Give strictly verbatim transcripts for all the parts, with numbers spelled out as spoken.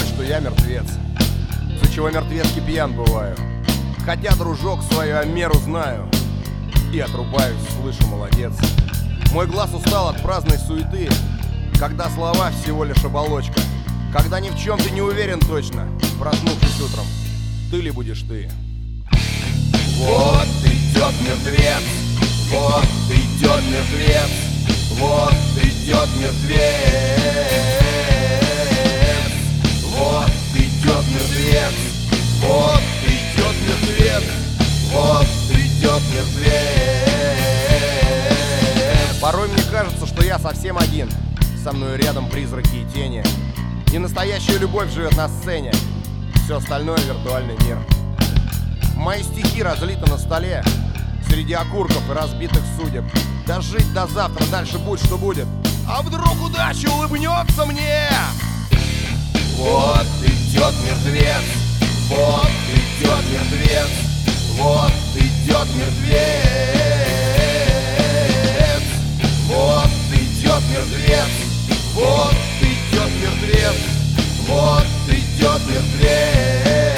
порой, что я мертвец, за чего мертвецки пьян бываю. Хотя, дружок, свою о меру знаю и отрубаюсь, слышу, молодец. Мой глаз устал от праздной суеты, когда слова всего лишь оболочка, когда ни в чем ты не уверен точно, проснувшись утром, ты ли будешь ты. Вот идет мертвец, вот идет мертвец, вот идет мертвец, вот идет мертвец, вот идет мертвец, вот идет мертвец. Порой мне кажется, что я совсем один, со мной рядом призраки и тени, и настоящая любовь живет на сцене, все остальное виртуальный мир. Мои стихи разлиты на столе среди окурков и разбитых судеб. Дожить до завтра, дальше будь что будет. А вдруг удача улыбнется мне? Вот идет мертвец, вот идет мертвец, вот идет мертвец, вот идет мертвец, вот идет мертвец, вот идет мертвец.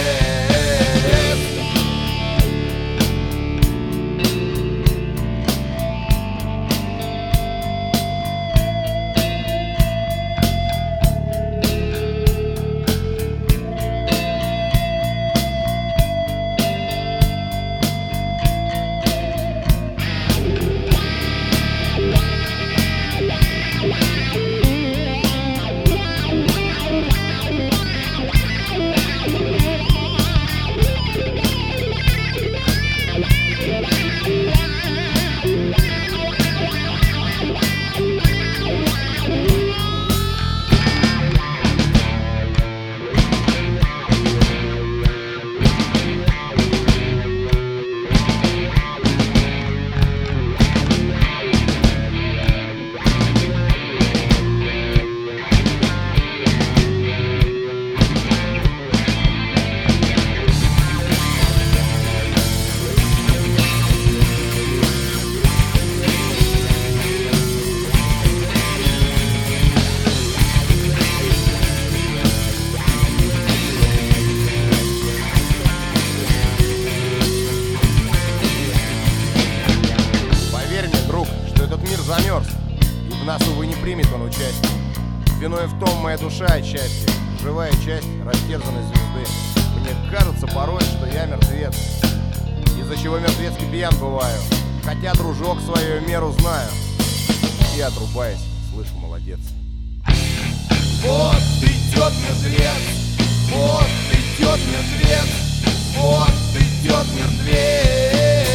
Замерз, и в нас, увы, не примет он участие. Виной в том моя душа и счастье, живая часть растерзанной звезды. Мне кажется порой, что я мертвец, из-за чего мертвецки пьян бываю. Хотя, дружок, свою меру знаю и отрубаясь, слышу, молодец. Вот идет мертвец, вот идет мертвец, вот идет мертвец,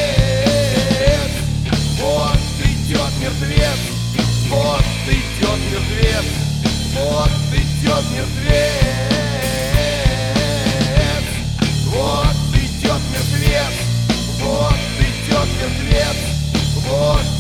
вот идет мертвец, вот идет мертвец, вот идет мертвец, вот идет мертвец, вот идет мертвец, вот